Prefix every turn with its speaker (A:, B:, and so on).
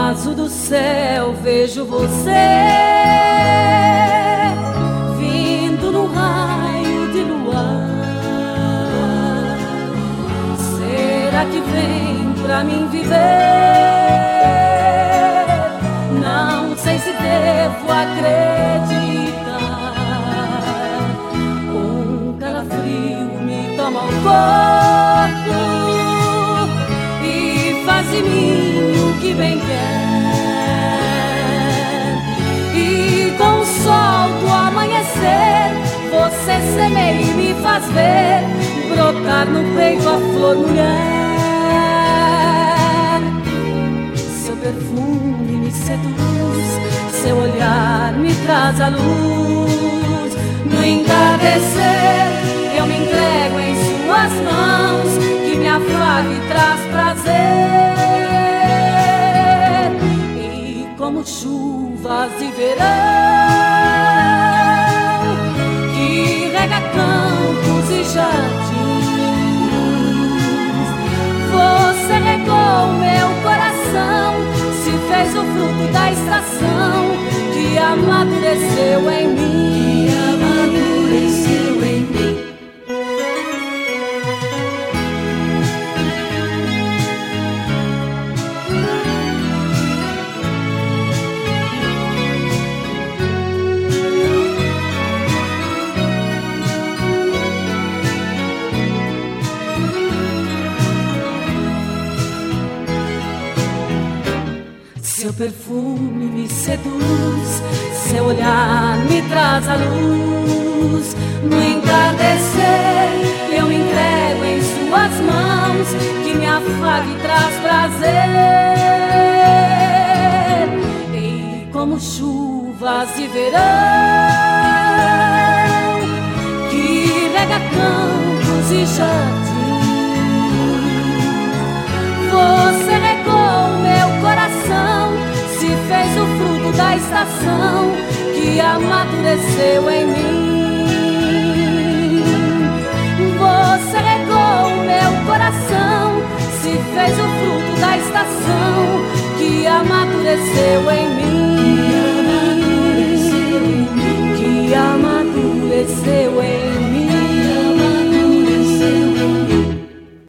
A: azul do céu vejo você vindo num raio de luar. Será que vem pra mim viver? Não sei se devo acreditar. Um calafrio me toma o corpo e faz de mim o que bem quer. E com o sol do amanhecer você semeia e me faz ver brotar no peito a flor mulher. Seu perfume me seduz, seu olhar me traz a luz. No entardecer eu me entrego em suas mãos, que me afaga e traz prazer. E como chuvas de verão que rega campos e jardins, você regou meu coração, se fez o fruto da estação que amadureceu em mim, amadureceu em mim. Seu perfume me seduz, seu olhar me traz a luz. No entardecer eu me entrego em suas mãos, que me afaga e traz prazer. E como chuvas de verão que rega campos e jardins, você regou meu coração, se fez o fruto da estação que amadureceu em mim. Você regou meu coração, se fez o fruto da estação que amadureceu em mim.